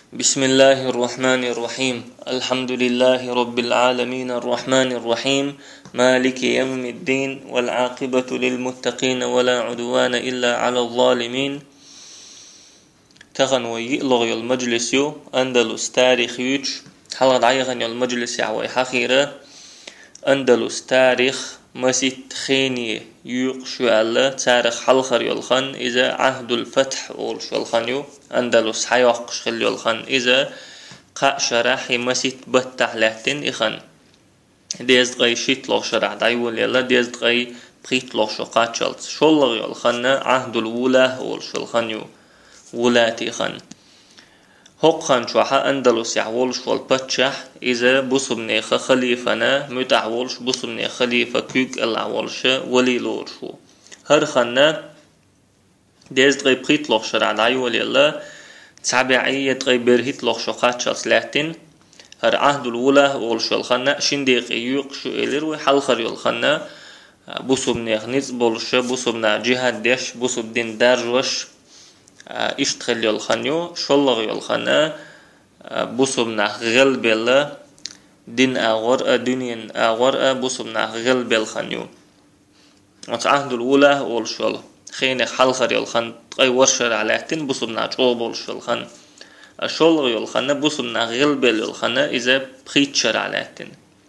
بسم الله الرحمن الرحيم الحمد لله رب العالمين الرحمن الرحيم مالك يوم الدين والعاقبة للمتقين ولا عدوان إلا على الظالمين تغن ويئلغ المجلس يو أندلس تاريخ يوج حلقة عيغن المجلس يعوي حخيرة أندلس تاريخ مسيت خيني يوق شو الله تاريخ حلخر يلخن إذا عهد الفتح أول شو الخن يو أندلس حيوق شخل يلخن إذا قا شرح مسيت بتح لهتن إخن ديزد غي شيت لغ شرح دايول يلا ديزد غي بخيت لغ شو قاتشلت شو لغ يلخن عهد الولا أول شو الخن يو ولاتي خن هوق خان شوحا أندلس يعولش والبتشح إذا بصبني خليفنا متعولش بصبني خليفة كوك العولش ولي لورشو هر خنا ديزد غي بخيت لغ شرع داي ولي الله تابعية غي برهيت لغ شوقات شلس لاتن هر عهد الولا ولشو الخنا شنديق يوق شو إليروي حلخر يلخنا بصبني خنيز بولش بصبنا جهاد ديش بصب دين دارجوش اشتغل يلخنيو شلغ يلخنا بصبنا غلب الله دين أغر دنيا أغر بصبنا غلب الخنيو وتعهد الأولى والشل خين حلخر يلخن أي ورشر على تن بصبنا شوب والشل خن الشلغ يلخنا بصبنا غلب يلخنا إذا بخيتشر على تن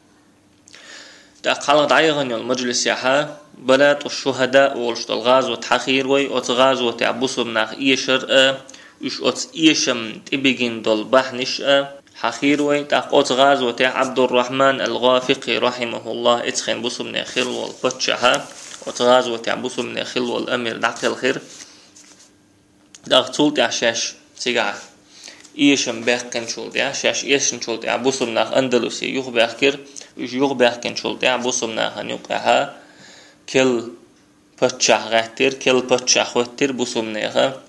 تقلد عيغن المجلس يحا بلاد الشهداء والشتل غازوة حخير وي غازوة تعبصوا بناخ إيشر إيش إيشم تبجين دول بحنش حخير وي تاق غازوة عبد الرحمن الغافقي رحمه الله اتخين بصوا من خل والبتشها غازوة تعبصوا من خل والأمير دعق الخير داق طول تعشاش سيقع إيشم باقين شول تعشاش إيشن شول تعبصوا بناخ أندلسي يوخ باقير يوخ باقين شول تعبصوا بناخ نيوقعها كل بتشح غاتر كل بتشح وتر بصمنيها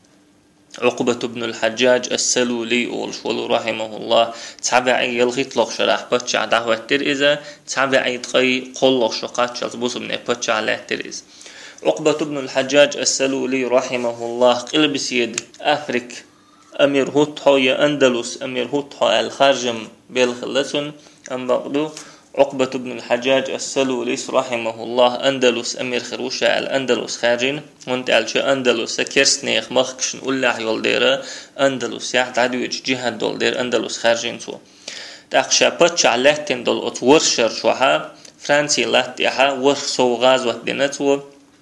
عقبة بن الحجاج السلولي والشول رحمه الله تابعي يلغيت لغ شرح بتشح دعوتر إذا تابعي تغي قل شقات شلت بصمني بتشح لاتر إذا عقبة بن الحجاج السلولي رحمه الله قلب سيد أفريك أمير هوتحو يا أندلس أمير هوتحو الخارجم بالخلسون أم بقدو عقبة بن الحجاج السلولي رحمه الله أندلس أمير خروشة الأندلس خارجين وانت قالش أندلس كرسنيخ مخكشن أولا يول ديرا أندلس يحت عدويج جهاد دول دير أندلس خارجين سو تاقشا بتشع لاتين دول ورشر شوها فرانسي لاتيها ورسو غازوة دينتو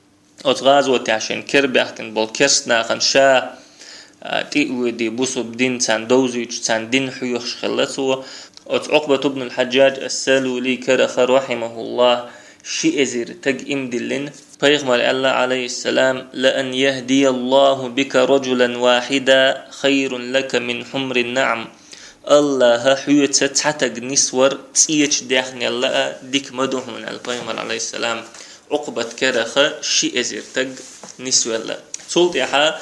غازوة عشان كربي أحكن بول كرسنا شا تيقوي دي بوسو بدين تان دوزيج تان دين حيوش خلتو عقبة بن الحجاج السلولي كرخ رحمه الله شي أزير تج إمدلن بيغمر الله عليه السلام لأن يهدي الله بك رجلا واحدا خير لك من حمر النعم الله حيوت تحتج نسور تيج داخن الله ديك مدهون البيغمر عليه السلام عقبة كرخ شي أزير تج نسور الله صلت يحا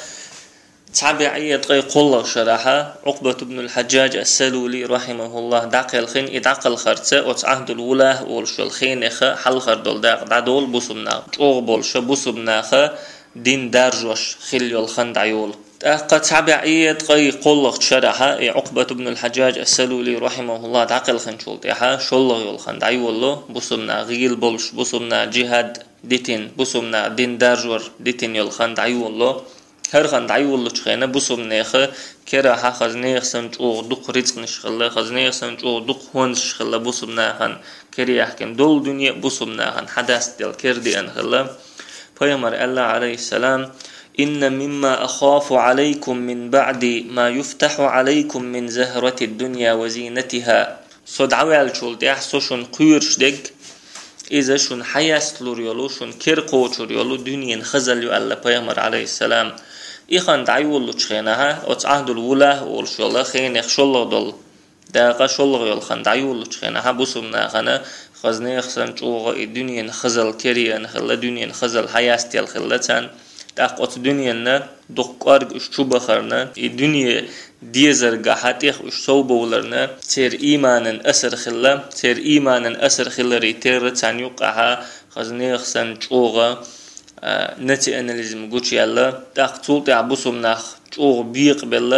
تابعية غي قل شرحة عقبة بن الحجاج السلولي رحمه الله داق الخين إداق الخرطة وتعهد الولا والشو الخينخ حلخر دول داق دادول بصبنا جوغ بولش بصبناخ دين دارجوش خلي الخند عيول تابعية غي قل شرحة عقبة بن الحجاج السلولي رحمه الله داق الخين شولتها شولغ الخند عيول بصبنا غيل بولش بصبنا جهاد ديتين بصبنا دين دارجور ديتين يلخند عيول هر خند عيول لشخينا بصبنيخ كرا ها خزنيخ سنجوغ دوق رزق نشخلا خزنيخ سنجوغ دوق هون شخلا بصبناخن كري يحكم دول دنيا بصبناخن حدث دل كردي انخلا فيمر الله عليه السلام إن مما أخاف عليكم من بعد ما يفتح عليكم من زهرة الدنيا وزينتها صد عوال شولت يحسو شن قيرش دك إذا شن حياس لوريولو شن كرقو شوريولو دنيا خزل يو الله فيمر عليه السلام إخان دعيول لشخينها وتعهد الولا والشلا خين يخشلا دل داقا شلا يلخن دعيول لشخينها بصمنا خنا خزني خسن جوغا الدنيا خزل كريان خلا دنيا خزل حياستي الخلتان داقات دنيا دقارق اشتوب خرنا الدنيا ديزر قحاتيخ اشتوب ولرنا تير إيمانا أسر خلا تير إيمانا أسر خلا ريتير تانيوقها خزني خسن جوغا نتي أناليزم قوتش يلا تاق طول تعبصو مناخ جوغ بيق بالله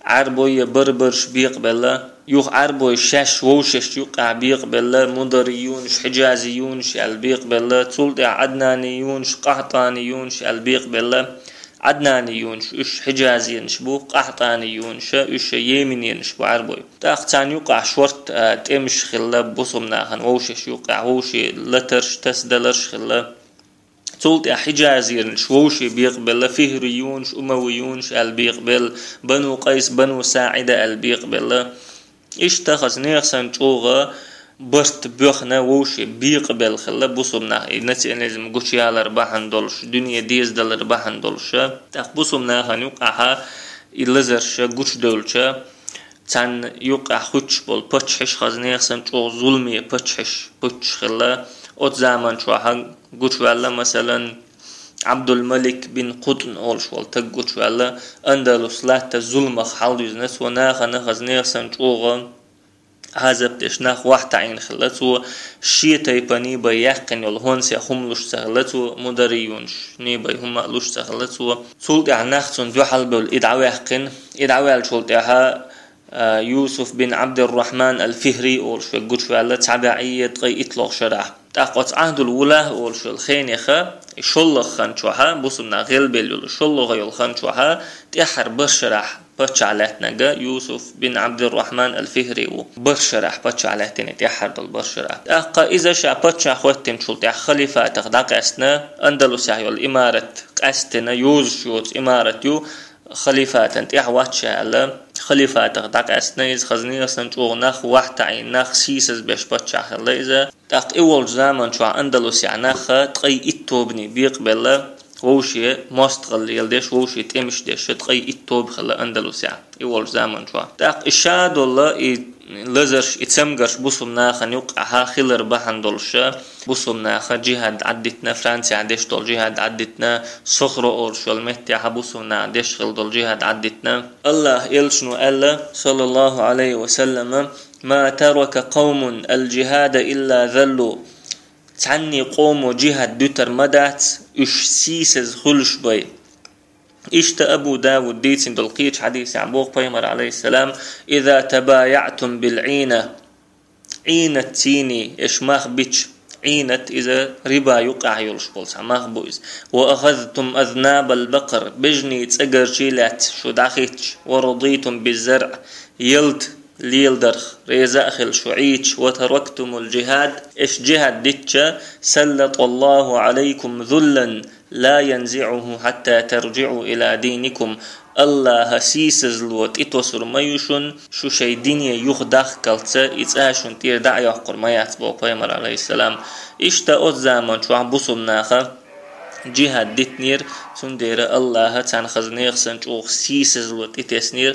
عربوي بربرش بيقبل يوخ عربوي شاش ووشش يوقع بيقبل مدريونش حجازيونش البيقبل تولد عدنانيونش قحطانيونش البيقبل عدنانيونش اش حجازينش بو قحطانيونش اش يمنينش بو عربوي تاختان يوقع شورت تمش خلا بوصمناخن ووشش يوقع ووشي لترش تسدلرش خلا تولت حجازيرنش ووشي بيقبل فهريونش أمويونش البيقبل بنو قيس بنو ساعدة البيقبل اشتخص نيخسن توغا برت بيخنا ووشي بيقبل خلا بوصمنا نتي لازم قوشي على رباحن دولش دنيا ديز دل رباحن دولش تاق بوصمنا خنيوقعها اللزرش قوش دولش تان يوقع خوش بول بتشحش خزنيخسن توغ ظلمي بتشحش بتش خلا ات زمان شوها قوش ولا مثلا عبد الملك بن قطن اول شوال تقوش ولا اندلس لا تظلم خالد يزنس وناخ نخز نيخسن توغ هذا بتشناخ واحد عين خلته شي تيباني بيحقن يلهون سيخملوش سخلته مدريونش نيباي هم مقلوش سخلته سولت عناخسن دو حلبه الادعوى يحقن ادعوى الشولتها يوسف بن عبد الرحمن الفهري اول شو قوش ولا تبعية قي اطلاق شرح تاقوت عهد الولا اول شو الخينيخه شلخ خنشوها بوسمنا غلبل شلخ يلخنشوها تحر برشرح بتشعلتنا يوسف بن عبد الرحمن الفهري برشرح بتشعلتنا تحر دل برشرح اقا اذا شا بتشع خوتن شلت خليفه تقدق اسنا اندلس يحيل اماره قستنا يوز شوت اماره يو خليفات انت احواتش على خليفات تقدق اسنيز خزنيه سنجو نخ واحد عين نخ سيسز باش بتشع خلا اذا تاق اول زمان شو اندلس نخ تقي اتوبني بيقبل ووشي مستغل يلدش ووشي تمش دش تقي اتوب خلا اندلس اول زمان شو تاق اشاد والله لزرش اتسمقرش بوصمنا خنيوقعها خلر بحن دولش بوصمنا جهاد عدتنا فرنسا عدش دول جهاد عدتنا صخرو اورشو المهتي بوصمنا عدش خل دول جهاد عدتنا الله يلشنو ألا صلى الله عليه وسلم ما ترك قوم الجهاد إلا ذلوا تعني قوم جهاد دوتر مدات اش سيسز خلش بي اشت أبو داود ديتين دلقيتش حديث عبوق بيمر عليه السلام إذا تبايعتم بالعينة عينة تيني إشماخ بيتش عينة إذا ربا يقع يلشبول سماخ بويز وأخذتم أذناب البقر بجني تسقر شيلات شو داخيتش ورضيتم بالزرع يلد ليلدرخ ريزاخل شعيتش وتركتم الجهاد إش جهاد ديتش سلط الله عليكم ذلا لا ينزعه حتى ترجعوا إلى دينكم الله سيسز لوت اتوسر ميوشن شو شي دنيا يخدخ كالتسا اتساشن تير دعي يحقر ميات بو بيمر عليه السلام اشتا اوت زامن شو عبوصم ناخا جهاد ديتنير سندير الله تنخزنيخ سنجوخ سيسز لوت اتسنير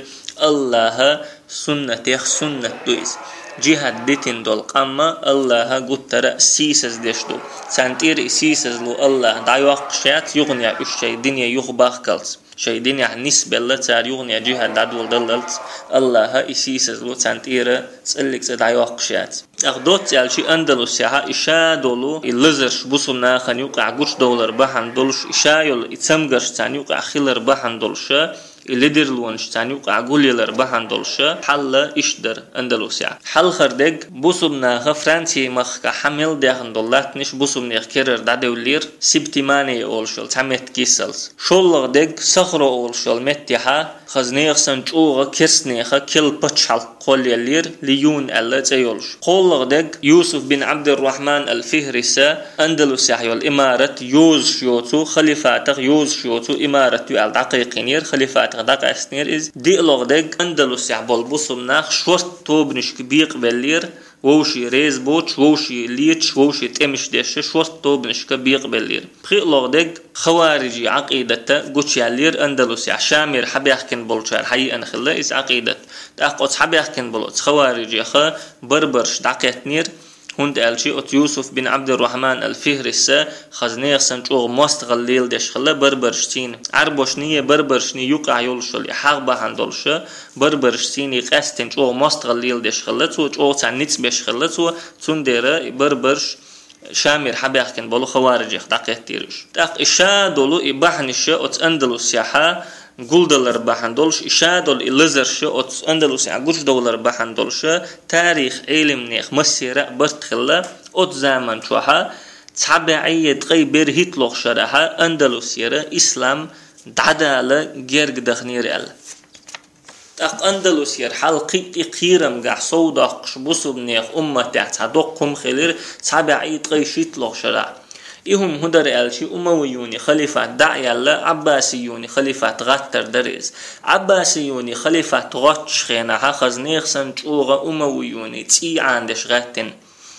الله سنة سنة دويز جهاد ديتين دول قامة الله قد ترى سيسز ديشدو سانتير سيسز لو الله دعيوق شيات يغني الشي دنيا يخباخ كالس شي دنيا نسبة الله تار يغني جهاد دادول دللت الله سيسز لو سانتير تسألك دعيوق شيات اخدوت يالشي اندلس يها اشادولو اللزرش بوصلنا خان يوقع قوش دولار بحن دولش اشايل اتسمقرش تان يوقع خلر بحن دولش اللي درلونش تاني وقع قوليلر بحن دولش حل اشدر اندلسيا حل خردق بوصبنا فرانسي مخ حمل داخن دولات نش بوصبنا كرر دادولير سبتماني اولشل تمت كيسلز شولغ دق صخرو اولشل متيها خزنيخ سنجوغ كرسنيخ كل بتشال قوليلير ليون الا تيولش قولغ دق يوسف بن عبد الرحمن الفهرسة اندلسيا يول امارة يوز شيوتو خليفاتك يوز شيوتو امارة يول دقيقينير خليفاتك داق اسنير از ديلوغ دق اندلس يعبال بوصمناخ شورت توبنش كبيق بلير ووشي ريز بوتش ووشي ليتش ووشي تمش ديش شورت توبنش كبيق بلير خيلوغ دق خوارجي عقيدة قوش يالير اندلس شامير حبي يحكن بولشار حي ان خلا از عقيدة تاقوت حبي يحكن بولوت خوارجي خا بربرش دقيتنير هند ألشي أت يوسف بن عبد الرحمن الفهرسة خزنيخ سنجوغ مستغليل ديش خلا بربرشتين عربوشنية بربرشني يقع يولشل حقبة هندولش بربرشتيني قستن جوغ مستغليل ديش خلا تو جوغ تعنيتس بيش خلا تو تندير بربرش شامير حبيخكن بولو خوارج يخدقيت تيرش تاق إشا دولو إباحنش أت أندلس يحا $10 بحندولش إشادول إلزرش أتس أندلس عجوش $10 بحندولش تاريخ علم نيخ مسيرة برتخلا أت زمان شوها تابعية غيبر هيتلوغ شرها أندلس يرى إسلام دعدالة جيرج دخنير ال تاق أندلس ير حلقي قيرم جح صودق شبوسو بنيخ تحت هدوقهم خلير تابعية غيشيت لوغ شرع إهم هدر ألشي أمويوني خليفة دعي الله عباسيوني خليفة غتر دريز عباسيوني خليفة غتش خينها خزنيخ سنجوغ أمويوني تي عندش غتن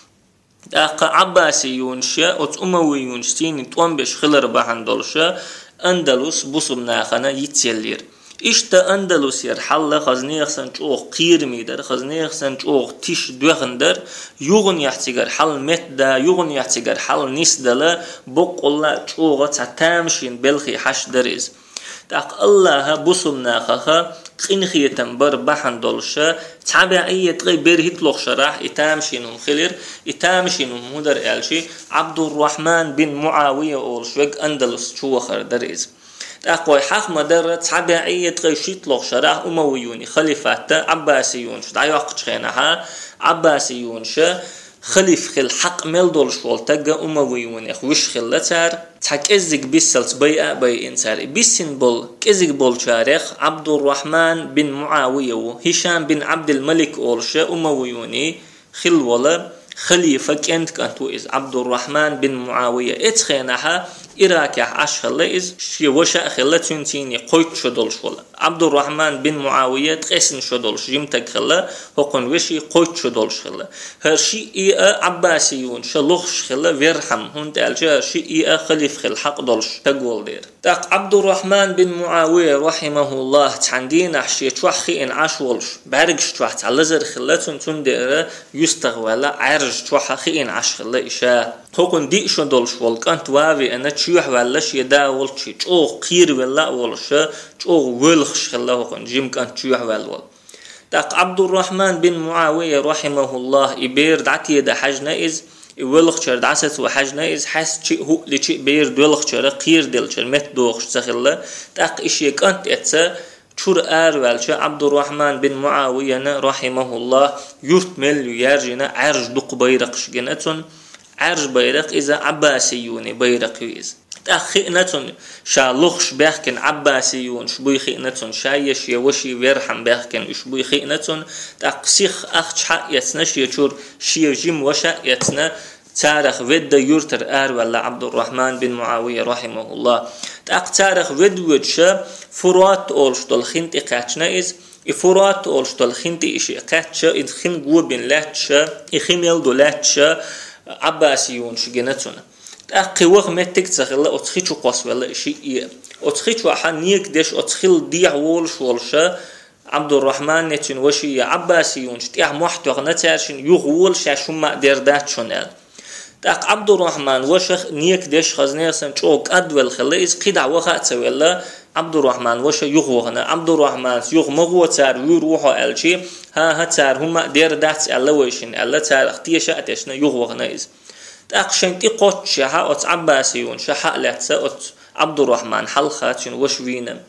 داق عباسيون شا أت أمويون شتيني توانبش خلر بحندولشا أندلس بوصبناخنا يتسلير إشتا أندلس يرحل خزنيخ سنجوغ قير ميدر خزنيخ سنجوغ تيش دوغندر يغن يحتيجر حل متدا يغن يحتيجر حل نسدلا بقولا جوغ تتامشين بلخي حش دريز داق الله بوصبناخها قنخيتن بر بحندولشا تابعية غي برهت لوخ شرح إتامشينهم خلير إتامشينهم هدر ألشي عبد الرحمن بن معاوية أولشوك أندلس شوخر دريز أقوى حق مدر تابعية غي شيت لوخ شرح أمويوني خليفات عباسيون شو دعيوق تشخينها عباسيون شا خليف خل حق ملدول شوال تجا أمويوني خوش خلتار تحك إزق بيسلت بي إنسار بيسن بول كإزق بول شارخ عبد الرحمن بن معاوية هشام بن عبد الملك أولشا أمويوني خل ولا خليفة كانت إز عبد الرحمن بن معاوية اتخينها إراكي عشخلة إز شي وشا خلة تنتيني قويت شدول شولا عبد الرحمن بن معاوية تقسن شدول جمتك خلة هقن وشي قويت شدول شخلة هرشي إيا عباسيون شلوخش خلة ويرحم هند ألجا هرشي إيا خليف خل حق دولش تقول دير تاق عبد الرحمن بن معاوية رحمه الله تحندين أحشي توحي إن عشولش بارقش توح تعلزر خلة تندير يستغولا عرج توحي إن عش خلة إشاء هقن دي شدول شوال كانت وافي أنا تشيح ولاش يداول شي تشوغ قير ولا ولش تشوغ ولخش خلا هقن جيم كانت تشيح والول تاق عبد الرحمن بن معاوية رحمه الله إبير دعتي دا حجنا إز ولخ شرد عسس وحجنا إز حس شيء هو لشيء بير دولخ شر قير دل شر مت دوخش سخلا تاق إشي كانت إتسا شور والش عبد الرحمن بن معاوية رحمه الله يرتمل يرجنا عرج دق بيرقش جنتون عرج بيرق إذا عباسيوني بيرق يز تأخينتون شالوخش بيحكن عباسيون شبوي خينتون شايش يوشي ويرحم بيحكن شبوي خينتون تأقسيخ أخش حق يتنش يشور شي جيم وشا يتنا تاريخ ود يرتر ولا عبد الرحمن بن معاوية رحمه الله تأق تاريخ ود وجشا فرات أولش دول خنت إقاتشنا إز فرات أولش دول خنت إشي إقاتشا إذ خن قوبين لاتشا إخيميل دولاتشا عباسيون شجنتون أقي وق متك تخلا أتخيش قص ولا شيء أتخيش وحنيك دش أتخيل ديع وولش ولشة عبد الرحمن نتين وشي عباسيون شتيح محتوى نتاشين يغول شاشم ما دردات شنال تاق عبد الرحمن وشخ نيك دش خزنير سنشوك أدول خليز قيد وقت سويلا عبد الرحمن وش يغوغنا عبد الرحمن يغمغو تار يروحو ألشي ها تار هما دردات ألويشين ألا تار اختيشة أتشنا يغوغنا إز تأقشنتي قوتش ها أت عباسيون شحق لاتسا أت عبد الرحمن حلخاتين وشوينا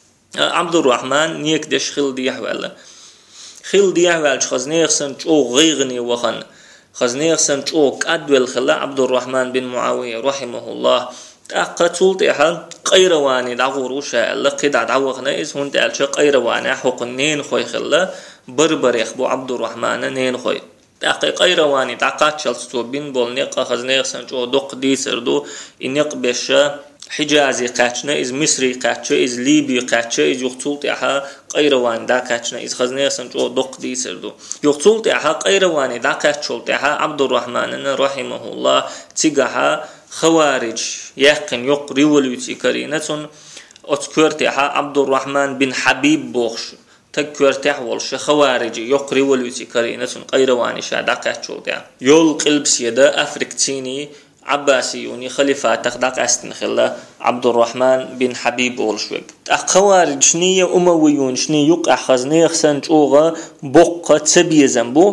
عبد الرحمن نيك دش خل ديح ولا خل ديح والش خزنير سنشو غيغني وخن خزنير سنشو أدول خلا عبد الرحمن بن معاوية رحمه الله تأقتول تيها قيرواني دعور وشاء الله قيد عدوغنا إز هون تألش قيرواني حق نين خوي خلا بربر يخبو عبد الرحمن نين خوي تأقي قيرواني تعقات شلستو بين بول نيقا خزنير سنشو دق دي سردو إنيق بشا حجازي قاتشنا إز مصري قاتشا إز ليبي قاتشا إز يقتول تيها قيرواني دا قاتشنا إز خزنير سنشو دق دي سردو يقتول تيها قيرواني دا قاتشول تيها عبد الرحمن رحمه الله تيقها خوارج يقن يقري وليتي كرينة أتكرتها عبد الرحمن بن حبيب بوخش تكرتها والش خوارج يقري وليتي كرينة قيرواني شادقة شوتها يول قلب سيدا أفريقتيني عباسيوني خليفة تخدق أستنخلا عبد الرحمن بن حبيب والشوك خوارج شنية أمويون شنية يقع خزنيخ سنجوغا بقى تسبي زنبو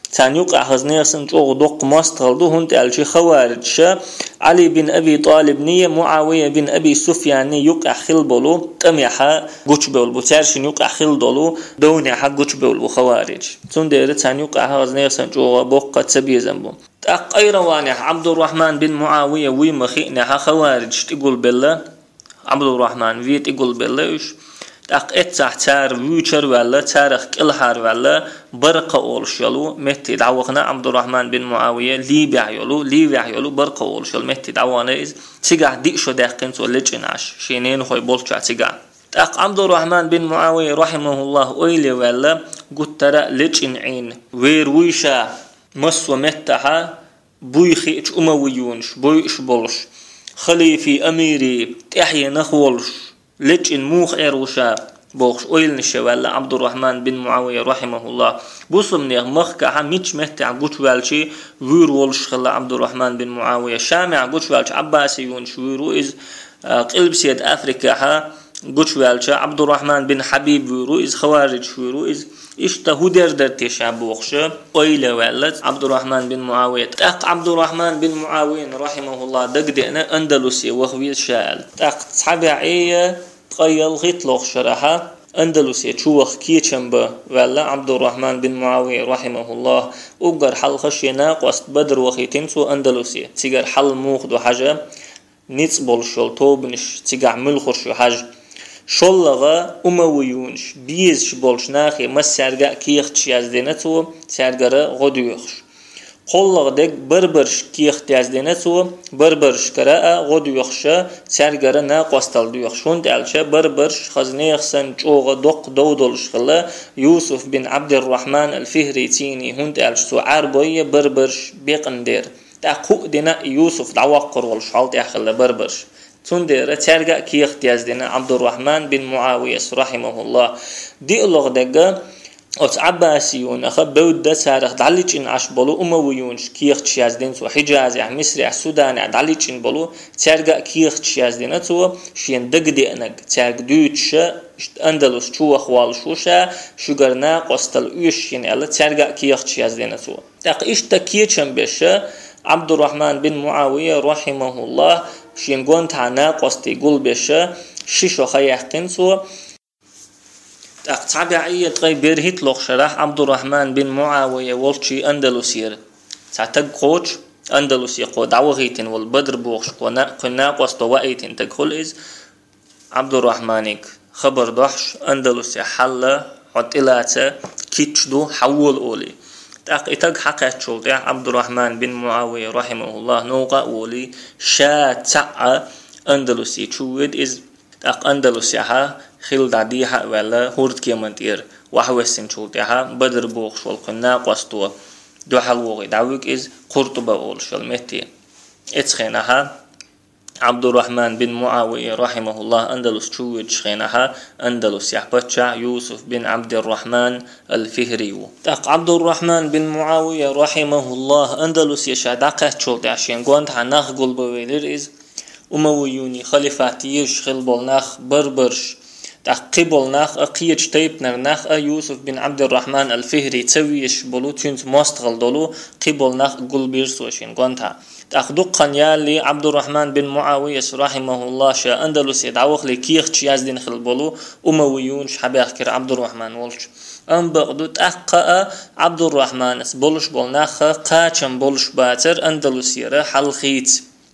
تان يقع هزنيسن جوغ دوق مستغل دو هنت الشي خوارج علي بن أبي طالب نية معاوية بن أبي سفيان يقع خلبلو تميحا قوش بول بوتارشن يقع خلدلو دوني حق قوش بول بخوارج تون دير تان يقع هزنيسن جوغ بوقة سبي زنبو تاق أيرواني عبد الرحمن بن معاوية ويمخينها خوارج تقول بالله عبد الرحمن فيت يقول بالله تاق اتسح تار ويشر ولا تارخ كلحار ولا برقة أولشلو متى دعوقنا عبد الرحمن بن معاوية لي بيعيلو برقة أولشل متى دعوانا إز تيجع ديشو داقين تولجناش شينين خوي بولشا تيجع تاق عبد الرحمن بن معاوية رحمه الله أويلي ولا قلت ترى لجن عين وير ويشا مسو متها بويخي أمويونش بويش بولش خليفي أميري تحيي نخولش لجن موخ إيروشا بوخش أويل نشوال عبد الرحمن بن معاوية رحمه الله بوصم نيغ مخكا ميتش مهتع قوش والشي وير والش خلا عبد الرحمن بن معاوية شامع قوش والش عباسيون شويرو إز قلب سيد أفريكا قوش والش عبد الرحمن بن حبيب ويرو إز خوارج شويرو إز اشتهو در تشاب بوخش أويل والت عبد الرحمن بن معاوية تاق عبد الرحمن بن معاوية رحمه الله دقدئنا أندلسي وخويل شال تاق تحبعية تغيل غيط لوخ شرحة أندلسي تشوخ كيتشنبه ولا عبد الرحمن بن معاوية رحمه الله وقر حل خشينا قوست بدر وخيتين سو أندلسي تيقر حل موخدو حاجة نيتصبول شول توبنش تيقع ملخرشو حاجة شولغا أمويونش بيز شبولش ناخي مس سرقا كيخت يازدينتو سرقا غدويخش قولغ ديك بربرش كيخت يازدينتو بربرش كراء غدويخش سرقا ناقوستال دويخش هند ألشا بربرش خزنيخسن جوغ دوق دودولش خلا يوسف بن عبد الرحمن الفهري تيني هند ألشتو عربية بربرش بيقندير تاقو دينا يوسف دعوقر والشالت يخلا بربرش تندر ترجع كي اختياز دينا عبد الرحمن بن معاوية رحمه الله دي الله دقة أت عباسيون أخب بود تاريخ دعليش إن عشبلو أمويونش كي اختياز دين سو حجاز يعني مصر يعني السودان دعليش إن بلو ترجع كي اختياز دينا تو شين دق دينك ترجع دوتش أندلس شو خوال شوشة شجرنا قستل ويش يعني الله ترجع كي اختياز دينا تو تقيش تكيتشن بشه عبد الرحمن بن معاوية رحمه الله شينغون تانا قستي قول بشه شيشو خيحقين سو تابعية غير هيتلوخ شرح عبد الرحمن بن معاوية والشي أندلسير تعتق قوش أندلسي قو دعوغيتين والبدر بوخش قنا قستو وقيتين تقول إز عبد الرحمنك خبر دحش أندلسي حل عطلاته كيتشدو حول أولي إتاق حقيقة شولت عبد الرحمن بن معاوية رحمه الله نوقع أولي شا تسعى أندلسي شويد إز تاق أندلسي ها خيل دعديها ولا هورد كيمانتير وحوسين شولتها بدر بوخش والقنا قستو دو حلوغي دعوك إز قرطبة أول شلمتي اتخينها عبد الرحمن بن معاوية رحمه الله أندلس شويد شخينها أندلس يحبتشع يوسف بن عبد الرحمن الفهري تاق عبد الرحمن بن معاوية رحمه الله أندلس يشادقه شولت عشان قوانت عناخ قلبه ويلر إز أمويوني خليفاتيش خلبولناخ بربرش قبلناخ أقيج تيبنرناخ يوسف بن عبد الرحمن الفهري تسويش بلو تنت مستغل دولو قبلناخ قلبير سوشين قوانتها تأخدق يالي عبد الرحمن بن معاوية رحمه الله شا أندلس يدعوخ لكيخ تشيازدين خلبولو أمويون شحباخ كر عبد الرحمن والش أم بغدو تأقى عبد الرحمن بولش بولناخ قاچم بولش باتر أندلس يرى حلخيت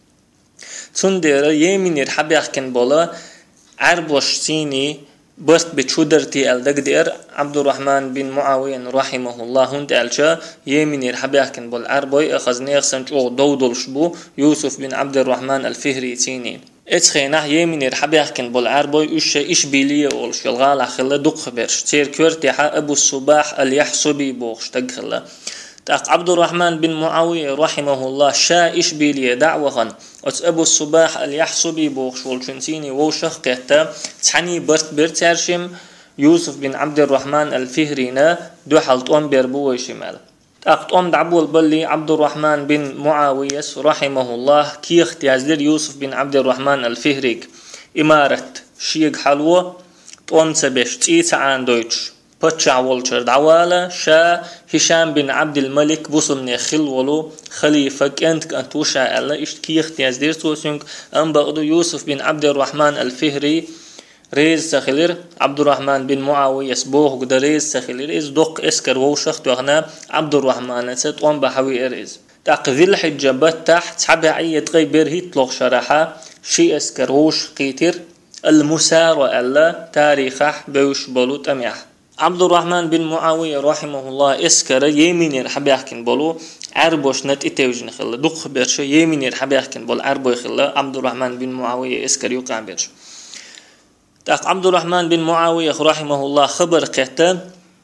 تندر يمين يرحباخ كن بولا عربوش سيني بست بتشودرتي الدقدير عبد الرحمن بن معاوية رحمه الله هند ألشا يمين يرحباكن بالعربي أخذني سنجو دودل شبو يوسف بن عبد الرحمن الفهري تينين اتخينه يمين يرحباكن بالعربي إش بيليه أولش الغالة خلا دق خبرش تير كورتيحا أبو الصباح اليحسبي بوخش تقخلا تاق عبد الرحمن بن معاوية رحمه الله شا إش بيليه دعوة أبو الصباح اليحسبي بوخش والشنتيني ووشخ كهتا تحني برتارشم يوسف بن عبد الرحمن الفهرينا دو حلطون بيربوه شمال تاقتون دعبو البلي عبد الرحمن بن معاوية رحمه الله كي اختيازلر يوسف بن عبد الرحمن الفهريك إمارة شيق حلوة تون سبش تيتا عن دويتش بتشع والشر دعوالا شا هشام بن عبد الملك بوسمني خلولو خليفة كانت وشا الله اشتكي اختياز دير توسنك ام بقدو يوسف بن عبد الرحمن الفهري ريز سخيلر عبد الرحمن بن معاوية سبوه قد ريز سخيلر إز دق اسكر ووشخت وغنا عبد الرحمن ست وان بحوي إرز تاق ذي الحجة تحت حبا عية غيبير هيتلوغ شرحة شي اسكر ووش قيتر المسار ألا تاريخه بوش بولو تميح عبد الرحمن بن معاوية رحمه الله اسكر يمين حبا يحكين بولو عربوش نت اتوجن خلا دق برش يمين حبا يحكين بول عربو خلا عبد الرحمن بن معاوية اسكر يوقع برش تاق عبد الرحمن بن معاوية رحمه الله خبر قهتا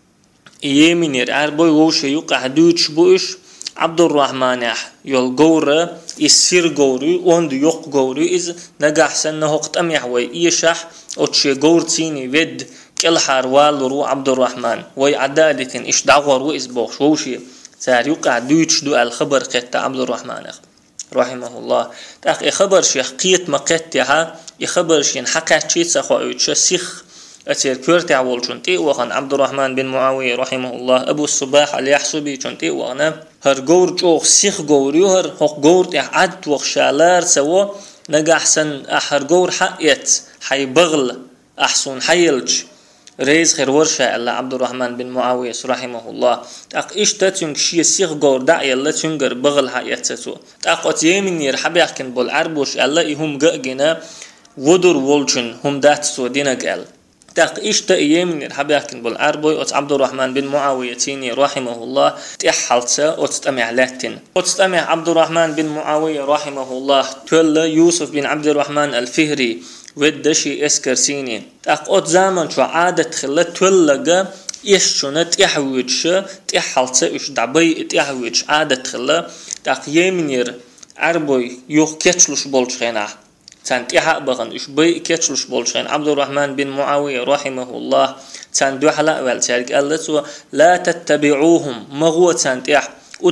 يمينير عربوي ووش يوقع دوش بوش عبد الرحمن يول غورة يسير غوري وند يوق غوري إز نجح سنه وقت أميحوي يشح أتشي غور تيني ود كل حروال رو عبد الرحمن وي عدالة إش دعور وإز بوش ووشي سار يوقع دوش دو الخبر قهتا عبد الرحمن رحمه الله تاق خبر شيخ قيت مقتها يخبر شين حقات شيء سخاويتش سيخ أتير كورتي عولشنتي وخان عبد الرحمن بن معاوية رحمه الله أبو الصباح اليحسبي شنتي وأنا هر غور جوخ سيخ غوريو هر حق غور عد وخشالار سوا نجح سن أحر غور حقيت حي بغل أحسن حيلج ريز خير ورشة الله عبد الرحمن بن معاوية رحمه الله تاق إيش تاتيون شيء سيخ غور داعي الله تنجر بغل حقيت سوا تاق يمين يرحب يحكن بالعربوش الله يهم جنا ودر ولشن هم دات سودينا قال تاق إيش يمين يرحب يحكن بالعربوي أت عبد الرحمن بن معاوية تيني رحمه الله تحلت أتستمع لاتن أتستمع عبد الرحمن بن معاوية رحمه الله تول يوسف بن عبد الرحمن الفهري ودشي اسكرسيني تاق أت زمان شو عادة خلت تولجا إيش شو تحويج تحلت إيش دعبي تحويج عادة خلا تاق يمين ير عربوي يوخ كتلوش بولشينا تنتيح بغن إيش بي كتلوش بولشين عبد الرحمن بن معاوية رحمه الله تندو حلا والتارك قالت لا تتبعوهم مغو تنتيح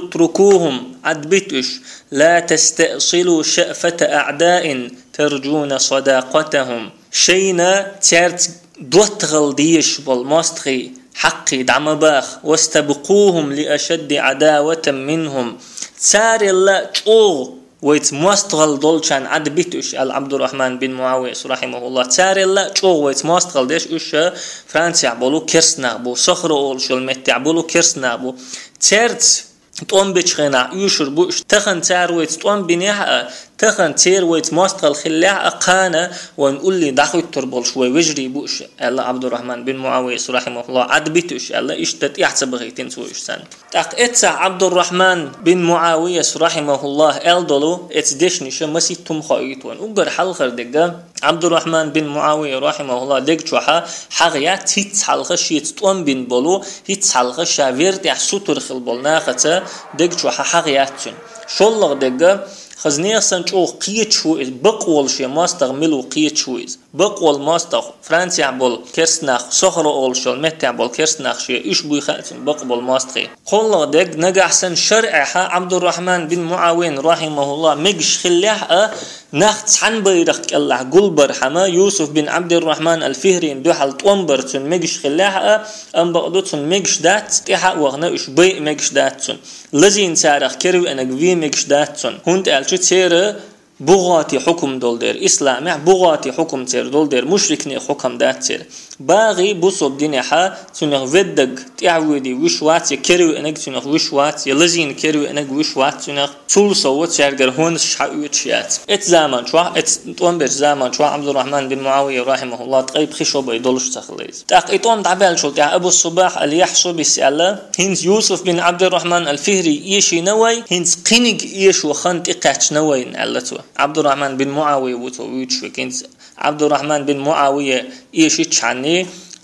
اتركوهم عدبتش لا تستأصلوا شأفة أعداء ترجون صداقتهم شينا تارت دوتغل ديش بالمستخي حقي دعم باخ واستبقوهم لأشد عداوة منهم تار الله تشوغ ويت مستغل دولشان عد بيتوش عبد الرحمن بن معاوية رحمه الله تار الله تشوغ ويت مستغل ديش وش فرنسا بولو كرسنا بو صخر اول شو المتع بولو كرسنا بو تارت تقوم بتشخنا يشر بوش تخن تار ويت تقوم بنيها تخن تير ويت مستغل خلاع أقانا ونقول لي دخل تربل شوي وجري بوش الله عبد الرحمن بن معاوية رحمه الله عد بيتوش الله اشتت يحسب غيتين سويش سن تاق اتسع عبد الرحمن بن معاوية رحمه الله الدلو اتدشني شمسي تم خايتون وقر حلقر دقا عبد الرحمن بن معاوية رحمه الله دق شوحا حقيات هيت حلقة شيت تقوم بن بلو هيت حلقة شافيرت يحسوتر خلبل ناقة دق شوحا حقياتشن شولغ دقا خزنية سنشوخ قيت شويز بقول شيء ماستغ ملو قيت شويز بقول ماستغ فرنسي عبول كرسناخ صخرة أول شل مت عبول كرسناخ شيء إيش بوي خاتم بقبل ماستغي قل دق نجح سن شرعها عبد الرحمن بن معاوية رحمه الله مجش خلاه نخت حن بيرق الله قلبر حما يوسف بن عبد الرحمن الفهري دوحل تونبرتون مجش خلاه أم بقدوتون مجش دات تحق وغنا إيش بي مجش داتون لزين سارخ كرو أنا قوي مجش داتون هند ألشت سير بغاتي حكم دولدير إسلامي بغاتي حكم تير دولدير مشركني حكم دات تير باغي بوصب دينيحا تنغ ودق تعودي وشوات يكرو انك تنغ وشوات يلزين كرو انك وشوات تنغ طول صوت شارقر هون شحاويت شيات ات زمان شوا ات طوان بيش زمان شوا عبد الرحمن بن معاوية رحمه الله تقيب خشو بيدولش تخليز تاق ايطوان دعبال شلت ابو الصباح اليحصو بسألة هنز يوسف بن عبد الرحمن الفهري ايشي نوي هنز قينق ايش وخانت اقاتش نوي نعلتو عبد الرحمن بن معاوية وتويتش وكنز عبد الرحمن بن معاوية ايشي تشعني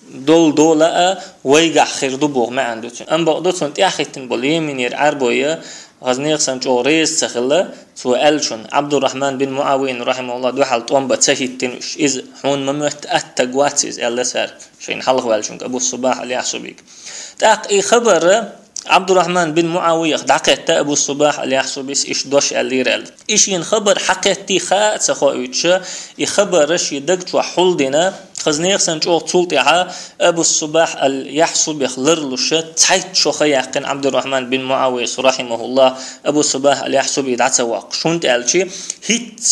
دول ويقع خير دبوغ ما عندوتن ام بقدوتن تياخيتن باليمين يرعربوية غزنيق سنجو ريز سخلة سوالشن عبد الرحمن بن معاوية رحمه الله دوحل طوانبا تسهيتنوش إذ حون ممت أتقواتيز ألا سار شين حلق والشنك أبو الصباح اللي يحسو بيك تاق اي خبر عبد الرحمن بن معاوية دعقت أبو الصباح اللي يحسو بيس إيش دوش الليرال إيش ينخبر حقيتي خاات سخويتش يخبر رش يدقت وحولدنا خزنيخ سنجو تولتها أبو الصباح اليحسب يخلرلش تحيت شوخي يقين عبد الرحمن بن معاوية رحمه الله أبو الصباح اليحسب يدعت واق شونت ألشي هيت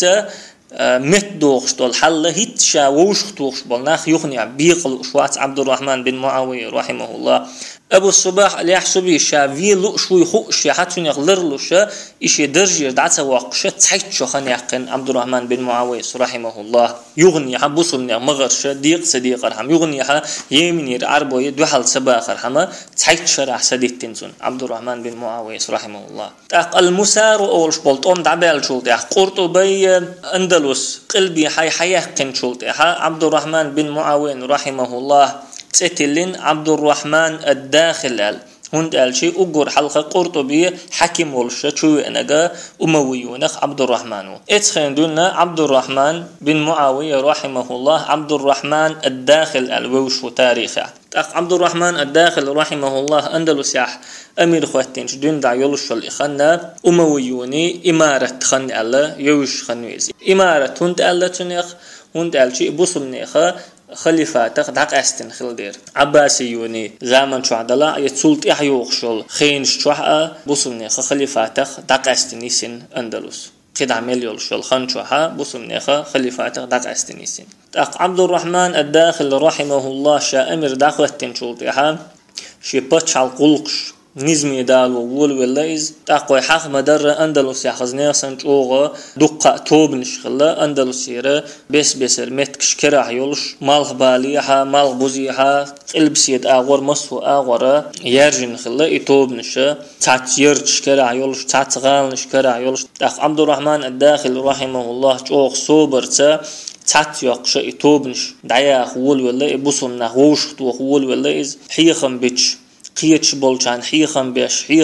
مت دوغش دول حل هيت شاوش دوغش بالناخ يغني بيقل شوات عبد الرحمن بن معاوية رحمه الله أبو الصباح اليحسبي شافي لؤشو يخوش يحتون يغلرلوش إيش درجة دعت واقش تحيت شخن يقين عبد الرحمن بن معاوية رحمه الله يغني بوصلنا مغرش ديق صديق رحم يغني يمين عربو يدوحل سباخ رحمه تحيت شرح سديت تنزون عبد الرحمن بن معاوية رحمه الله المسار أولش بولتون دعبال شولت قرطبي أندلس قلبي حيقين شولت عبد الرحمن بن معاوية رحمه الله تتلين عبد الرحمن الداخل هند الشي أجر حلقة قرطبية حكيم ولش شو أنجا أمويونخ عبد الرحمن اتخن دولنا عبد الرحمن بن معاوية رحمه الله عبد الرحمن الداخل الوش تاريخه عبد الرحمن الداخل رحمه الله أندلس يح أمير خواتين دون دا يولش الإخنا أمويوني إمارة خن الله يوش خنويزي إمارة هند الله تنيخ هند الشي بوصلنيخه خليفاتك دق استن خلدير عباسيوني زمن شو عدلا يتسلط يحيوخشل خينش شوحة بوصلني خليفاتك دق استنيسن أندلس قد عمل يولشل خنشوحة بوصلني خليفاتك دق استنيسن عبد الرحمن الداخل رحمه الله شا أمر دقوتين شلطيها شي بتش على قلقش نزمي دالو وول ولايز تاقوي حق مدر أندلس يحزنيا سنجوغا دقا توب نشخلا أندلس يرى بسر متكش كراح يولش مالغ باليها مالغ بوزيها قلبسيد آغور مصو آغورا يرجن خلا يتوب نشا تات يرجش كراح يولش تات غال نش كراح يولش تاق عبد الرحمن الداخل رحمه الله جوغ صوبرتا تات يقش يتوبنش دعيا وول ولا بوصلنا غوش تو وول ولايز حيخم بيتش قيتش بولشان حيخم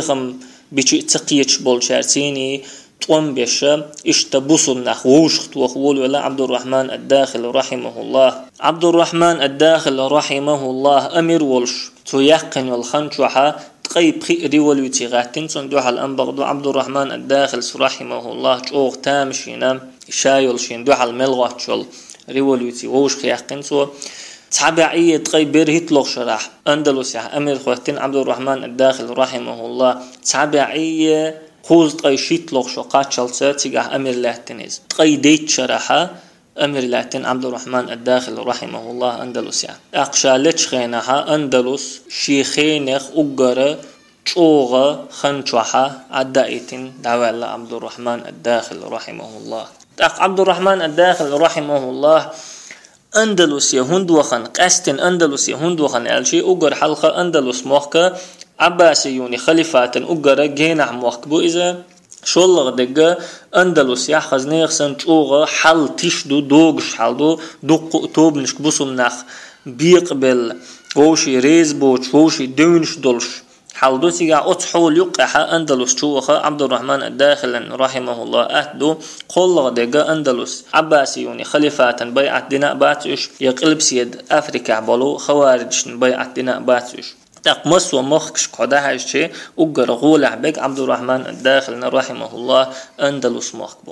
بيش تقيتش بولشارتيني طوم بيش اشتبوصل نخوش وخول ولا عبد الرحمن الداخل رحمه الله عبد الرحمن الداخل رحمه الله أمير ولش تيقن والخنشوحة تقيب خيري والوتيغاتين صندوح الأنبغدو عبد الرحمن الداخل رحمه الله جوغ تامشينا شايلشين دوح الملغاتشل ريولوتي ووش خيقين سو تابعية تقيب برهت لغ شرح أندلس أمير خواتين عبد الرحمن الداخل رحمه الله تابعية خوز تقي شيت لغ شقات شلسة تيجاه أمير لاتنيز تقي ديت شرحة أمير لاتن عبد الرحمن الداخل رحمه الله أندلس أقشالتش خينها أندلس شيخينخ أقرأ شوغة خنشوحة عدائتين دعوة عبد الرحمن الداخل رحمه الله عبد الرحمن الداخل رحمه الله أندلس يهند وخن قستن أندلس يهند وخن الشي أجر حلقة أندلس موقع عباسيوني خليفات أجر جينع موقع إذا شولغ دقة أندلس يحخز نيخسن شوغة حل تشدو دوغش حلدو دوق توب نشكبوسم نخ بيقبل ووشي ريز بوش ووشي دونش دولش حلدو تيجا أتحول يقع أندلس شوخة عبد الرحمن الداخل رحمه الله أهدو قلغ دقا أندلس عباسيوني خليفات بيعت ديناء باتش يقلب سيد أفريكا بلو خوارج بيعت ديناء باتش تقمص ومخكش قدها الشيء أقر غولع بك عبد الرحمن الداخل رحمه الله أندلس مخبو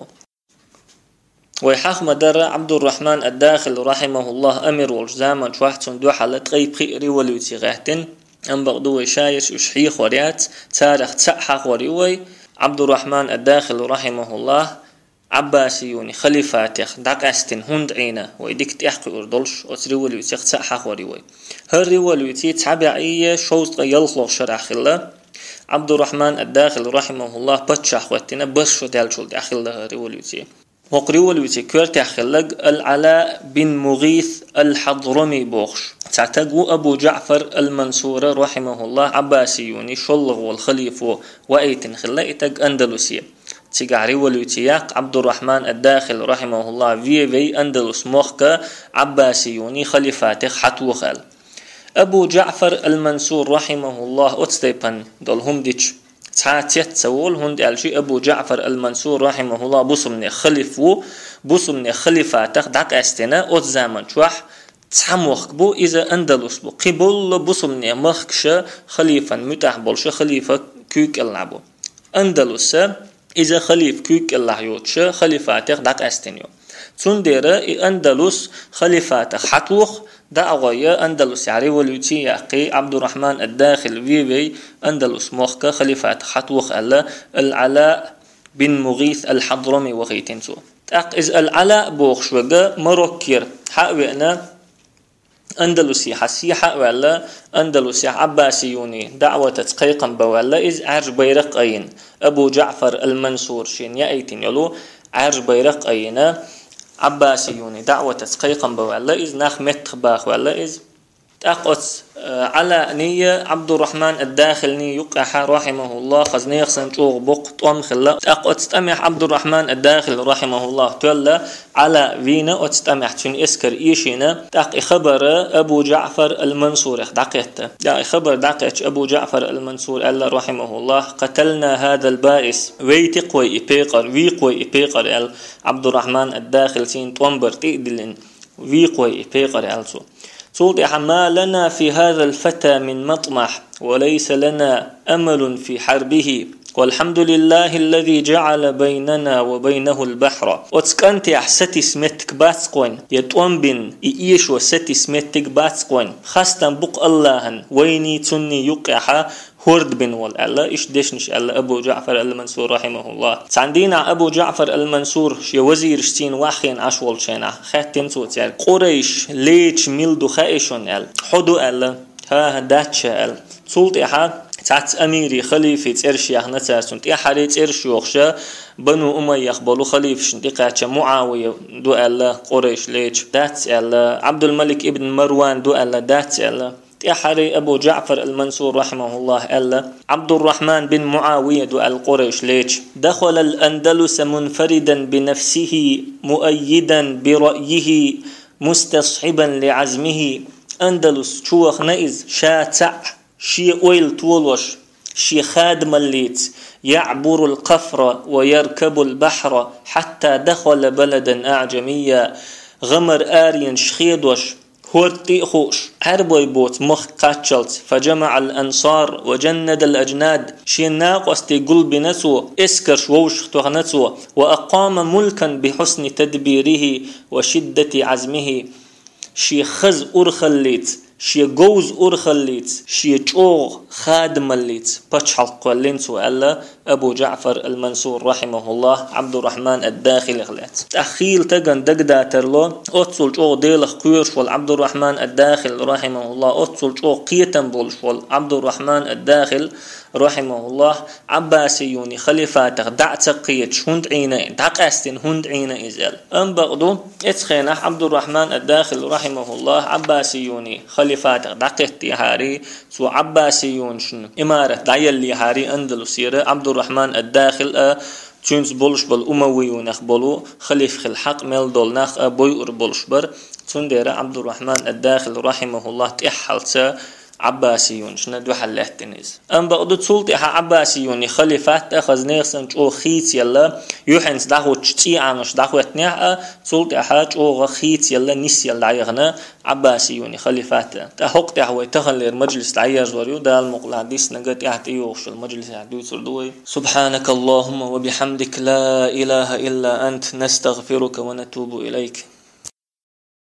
ويحاخ مدر عبد الرحمن الداخل رحمه الله أمير والجزامن شواحد صندوق حالة غيب خيري وليوتي غاهتن أم بغدو شايش وشحي خوريات تاريخ تسحى خوريوي عبد الرحمن الداخل رحمه الله عباسيوني خليفاتيخ داقستن هند عينا ويديك تحقي أردلش وتريوليوتي تسحى خوريوي هالريوليوتي تابعية شوز يلخلق شرع خلا عبد الرحمن الداخل رحمه الله بتشح واتنا بس شو دالشول داخل هالريوليوتي وقريوليوتي كورتي خلق العلاء بن مغيث الحضرمي بوخش تعتقوا أبو جعفر المنصور رحمه الله عباسيوني شلغ والخليفة وأيتن خلائتك أندلسية تيجعري وليتياق عبد الرحمن الداخل رحمه الله في أندلس مخك عباسيوني خليفاتك حتوخل أبو جعفر المنصور رحمه الله أتستيبن دولهم ديش تعاتيت سوول هند الشي أبو جعفر المنصور رحمه الله بوصمني خليفاتك داق استنا أتزامن شوح تحموخ بو إذا أندلس بو قبول بوصمني مخكش خليفة متاح بولش خليفة كيك اللعبو أندلس إذا خليف كيك اللعيوتش خليفاتك داق استنيو تندر أندلس خليفات حتوخ دعوة أندلس يعني وليتي يقي عبد الرحمن الداخل فيبي أندلس موخك خليفات حتوخ ألا العلاء بن مغيث الحضرمي وغيتنسو تاق إز العلاء بوخ شوغا مروكير حقوئنا أندلسي حسيحة ولا أندلسي عباسيوني دعوة تقيقا بولا إز عرج بيرق أين أبو جعفر المنصور شين يأيتين يلو عرج بيرق أين عباسيوني دعوة تقيقا بولا إز ناخ متخباخ ولا إز تأقص على نية عبد الرحمن الداخلني يقح رحمه الله خزني خسن شوغ بق طوم خلا تأقص تمح عبد الرحمن الداخل رحمه الله تولى على فينا وتستمح تشين اسكر ايشينا تاق خبر ابو جعفر المنصور دقيته دا خبر دقيت ابو جعفر المنصور الله رحمه الله قتلنا هذا البائس ويتقوي ابيقر ويقوي ابيقر عبد الرحمن الداخل سين طومبر تيدلن ويقوي ابيقر السو صوت ما لنا في هذا الفتى من مطمح وليس لنا أمل في حربه والحمد لله الذي جعل بيننا وبينه البحر وتسكنت ستي سمتك باسقوين يتوم بن إيش وستي سمتك باسقوين خاستن بق اللهن ويني تني يقعها هورد بن والألا إيش ديشنش ألا أبو جعفر المنصور رحمه الله عندنا أبو جعفر المنصور شي وزير شتين واخين عشوال شينا خاتم صوت يعني قريش ليش ميلدو خايشون أل حدو ألا ها داتش أل صوت إحا تعت أميري خليفة إرشيخ نتاسون تيحريت إرشيوخشا بنو أمية يخبلو خليفة شنتيقاتش معاوية دو ألا قريش ليش دات ألا عبد الملك ابن مروان دو ألا دات ألا تيحري أبو جعفر المنصور رحمه الله ألا عبد الرحمن بن معاوية دو القريش ليش دخل الأندلس منفردا بنفسه مؤيدا برأيه مستصحبا لعزمه أندلس شوخ نئز شاتع شي أويل طولوش شي خادم الليت يعبر القفر ويركب البحر حتى دخل بلدا أعجميا غمر آريا شخيدوش هورتي خوش عربوي بوت مخ قاتشلت فجمع الأنصار وجند الأجناد شي ناقوستي قلب نسو اسكرش ووش تغنسو وأقام ملكا بحسن تدبيره وشدة عزمه شي خز أرخليت شي جوز أرخليت شي چوغ خادم الليت بچحلق لنسو ألا أبو جعفر المنصور رحمه الله عبد الرحمن الداخل غلات تأخيل تغن دقدا ترلو أتصل چوغ ديلخ قيرش والعبد الرحمن الداخل رحمه الله أتصل چوغ قيتن بولش والعبد الرحمن الداخل رحمه الله عباسيوني خليفاتك دعت قيتش هند عينين دقاستين هند عينين إزال بغدو اتخينح عبد الرحمن الداخل رحمه الله عباسيوني خليفاتك دقيتي هاري سو عباسيون شنو إمارة دعيالي هاري أندلسيرة عبد الرحمن الداخل تشونس بولش بالأمويون أخبلو خليف الحق ميل دول ناخ بويور بولش بر تندير عبد الرحمن الداخل رحمه الله تحلت عباسيون شنا دو حلات تنيز بقدو تسولتي عباسيوني خليفات أخذ نيخسن جو خيت يلا يوحنس داخو تشتي عنوش داخو اتنيح تسولتي جو خيت يلا نيس يلا عيغنا عباسيوني خليفات تحق تحوي تخلير مجلس العيار زوريو دا المقلع ديس نقات يحتيوش المجلس يحدوي سردوي سبحانك اللهم وبحمدك لا إله إلا أنت نستغفرك ونتوب إليك